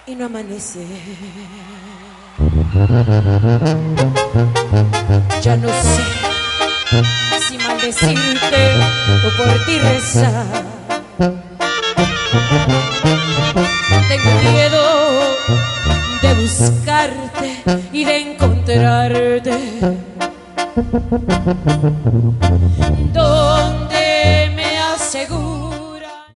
y no amanece. Ya no sé si maldecirte o por ti rezar. Tengo miedo de buscarte y de encontrarte. ¿Dónde